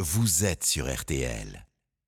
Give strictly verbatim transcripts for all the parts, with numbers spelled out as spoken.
vous êtes sur R T L.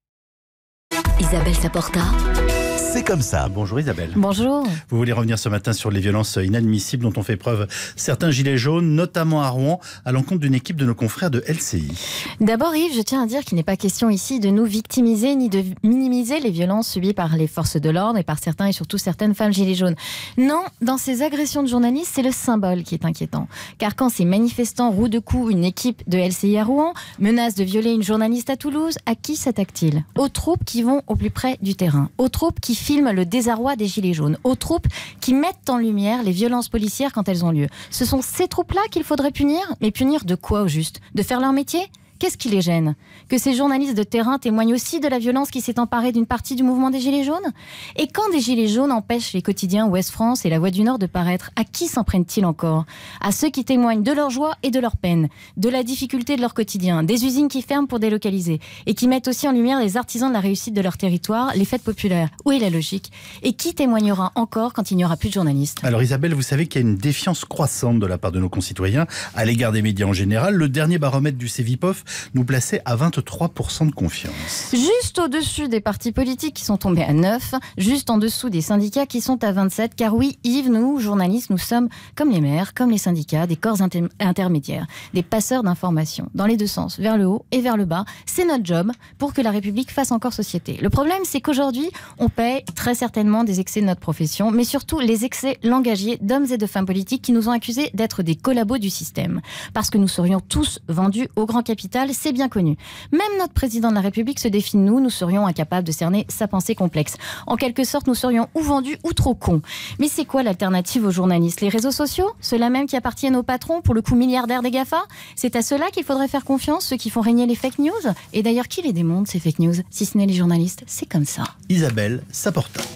Isabelle Saporta. C'est comme ça. Bonjour Isabelle. Bonjour. Vous voulez revenir ce matin sur les violences inadmissibles dont ont fait preuve certains gilets jaunes, notamment à Rouen, à l'encontre d'une équipe de nos confrères de L C I. D'abord Yves, je tiens à dire qu'il n'est pas question ici de nous victimiser ni de minimiser les violences subies par les forces de l'ordre et par certains et surtout certaines femmes gilets jaunes. Non, dans ces agressions de journalistes, c'est le symbole qui est inquiétant. Car quand ces manifestants rouent de coups une équipe de L C I à Rouen, menacent de violer une journaliste à Toulouse, à qui s'attaquent-ils ? Aux troupes qui vont au plus près du terrain, aux troupes qui filment le désarroi des gilets jaunes, aux troupes qui mettent en lumière les violences policières quand elles ont lieu. Ce sont ces troupes-là qu'il faudrait punir, mais punir de quoi au juste ? De faire leur métier ? Qu'est-ce qui les gêne ? Que ces journalistes de terrain témoignent aussi de la violence qui s'est emparée d'une partie du mouvement des Gilets jaunes ? Et quand des Gilets jaunes empêchent les quotidiens Ouest France et La Voix du Nord de paraître, à qui s'en prennent-ils encore ? À ceux qui témoignent de leur joie et de leur peine, de la difficulté de leur quotidien, des usines qui ferment pour délocaliser et qui mettent aussi en lumière les artisans de la réussite de leur territoire, les fêtes populaires. Où est la logique ? Et qui témoignera encore quand il n'y aura plus de journalistes ? Alors Isabelle, vous savez qu'il y a une défiance croissante de la part de nos concitoyens à l'égard des médias en général. Le dernier baromètre du Cevipof nous plaçait à vingt-trois pour cent de confiance. Juste au-dessus des partis politiques qui sont tombés à neuf, juste en dessous des syndicats qui sont à vingt-sept, car oui, Yves, nous, journalistes, nous sommes comme les maires, comme les syndicats, des corps inter- intermédiaires, des passeurs d'informations, dans les deux sens, vers le haut et vers le bas. C'est notre job pour que la République fasse encore société. Le problème, c'est qu'aujourd'hui, on paie très certainement des excès de notre profession, mais surtout les excès langagiers d'hommes et de femmes politiques qui nous ont accusés d'être des collabos du système. Parce que nous serions tous vendus au grand capital, c'est bien connu. Même notre président de la République se défie de nous, nous serions incapables de cerner sa pensée complexe. En quelque sorte, nous serions ou vendus ou trop cons. Mais c'est quoi l'alternative aux journalistes ? Les réseaux sociaux ? Ceux-là même qui appartiennent aux patrons, pour le coup milliardaires des GAFA ? C'est à ceux-là qu'il faudrait faire confiance, ceux qui font régner les fake news ? Et d'ailleurs, qui les démonte, ces fake news ? Si ce n'est les journalistes, c'est comme ça. Isabelle Saporta.